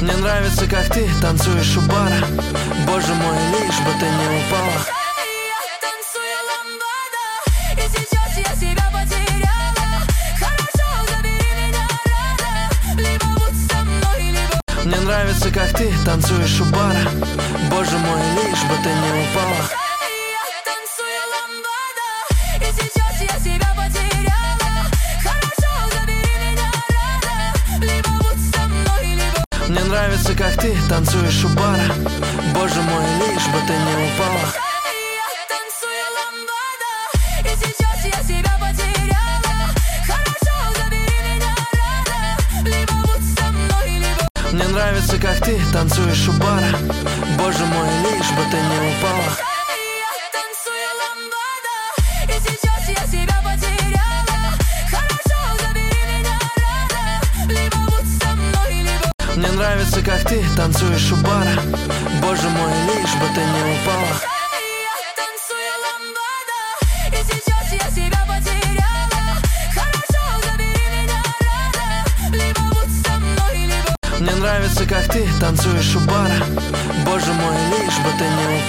Мне нравится, как ты танцуешь у бара. Боже мой, лишь бы ты не упала. Я танцую ламбада, и сейчас я себя потеряла. Хорошо, забери меня, рада. Либо будь со мной, либо... Мне нравится, как ты танцуешь у бара. Боже мой, лишь бы ты не упала. Я танцую ламбада, и сейчас я себя потеряла. Хорошо, забери меня, рада. Либо будь со мной, либо... Мне нравится, как ты танцуешь у бара. Боже мой, лишь бы ты не упала. Я танцую ламбада, и сейчас я себя потеряла. Хорошо, забери меня, рада. Либо будь со мной, либо... Мне нравится, как ты танцуешь у бара. Боже мой, лишь бы ты не упала. Я танцую ламбада, и сейчас я себя потеряла. Хорошо, забери меня, рада. Либо будь со мной, либо... Мне нравится, как ты танцуешь у бара. Боже мой, лишь бы ты не упала. Я танцую ламбада, и сейчас я себя потеряла. Хорошо, забери меня, рада. Либо будь со мной, либо... Мне нравится, как ты танцуешь у бара. Боже мой, лишь бы ты не упала.